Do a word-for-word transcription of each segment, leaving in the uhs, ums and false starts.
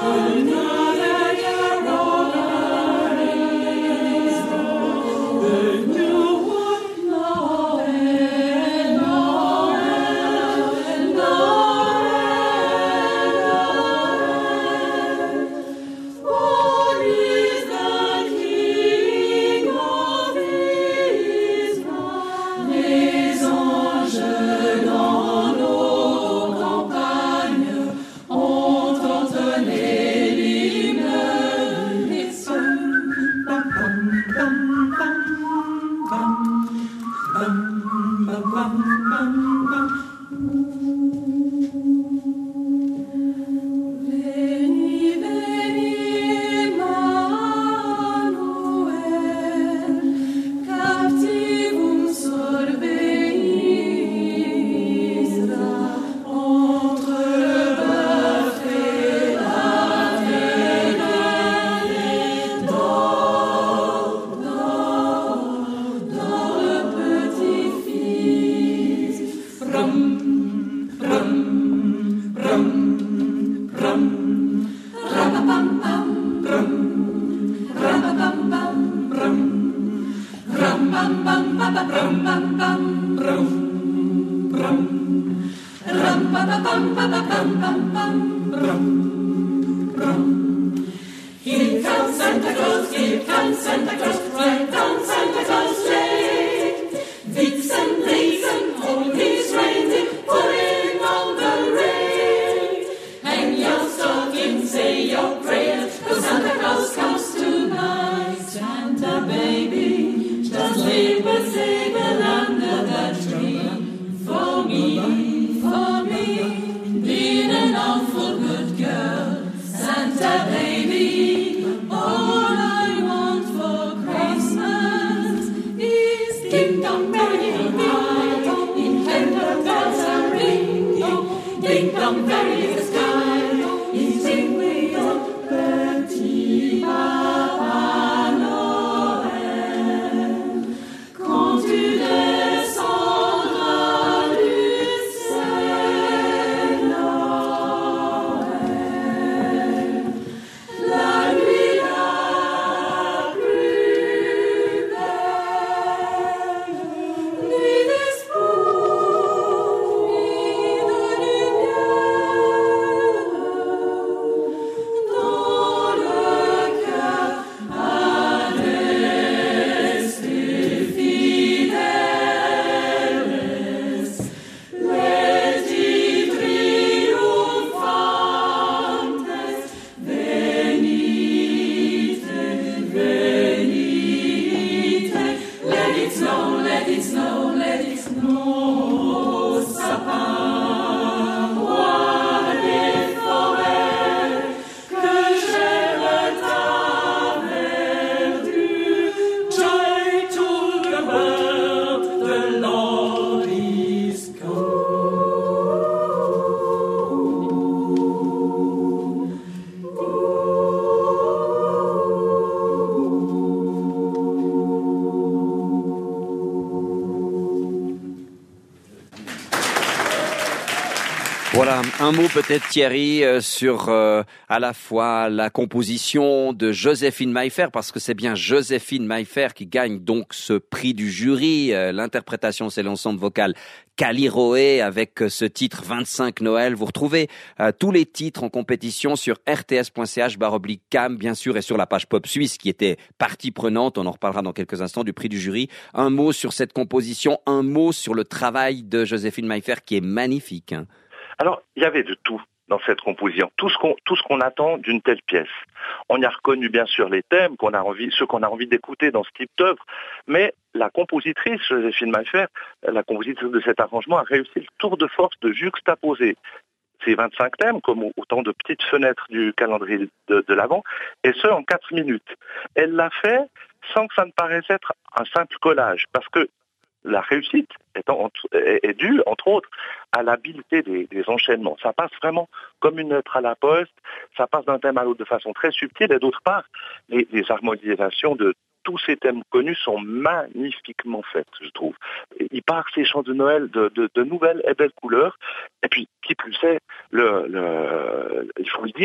Voilà, un mot peut-être Thierry euh, sur euh, à la fois la composition de Joséphine Maillefer, parce que c'est bien Joséphine Maillefer qui gagne donc ce prix du jury. Euh, l'interprétation, c'est l'ensemble vocal Caliroé avec euh, ce titre vingt-cinq Noël. Vous retrouvez euh, tous les titres en compétition sur r t s point c h barre oblique cam, bien sûr, et sur la page Pop Suisse qui était partie prenante. On en reparlera dans quelques instants du prix du jury. Un mot sur cette composition, un mot sur le travail de Joséphine Maillefer qui est magnifique, hein. Alors, il y avait de tout dans cette composition, tout ce qu'on, tout ce qu'on attend d'une telle pièce. On y a reconnu bien sûr les thèmes qu'on a envie, ceux qu'on a envie d'écouter dans ce type d'œuvre, mais la compositrice, Joséphine Maillefer, la compositrice de cet arrangement, a réussi le tour de force de juxtaposer ces vingt-cinq thèmes comme autant de petites fenêtres du calendrier de, de l'Avent, et ce en quatre minutes. Elle l'a fait sans que ça ne paraisse être un simple collage, parce que la réussite est, en, est, est due, entre autres, à l'habileté des, des enchaînements. Ça passe vraiment comme une lettre à la poste, ça passe d'un thème à l'autre de façon très subtile, et d'autre part, les, les harmonisations de tous ces thèmes connus sont magnifiquement faites, je trouve. Il part ces chants de Noël de, de, de nouvelles et belles couleurs, et puis, qui plus est, le, le, il faut le dire, les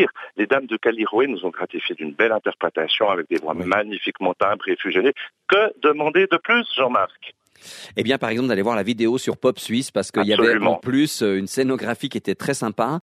Dames de Callirhoé nous ont gratifié d'une belle interprétation avec des voix Oui. magnifiquement timbrées et fusionnées. Que demander de plus, Jean-Marc? Eh bien, par exemple, d'aller voir la vidéo sur Pop Suisse parce qu'il y avait Absolument. en plus une scénographie qui était très sympa.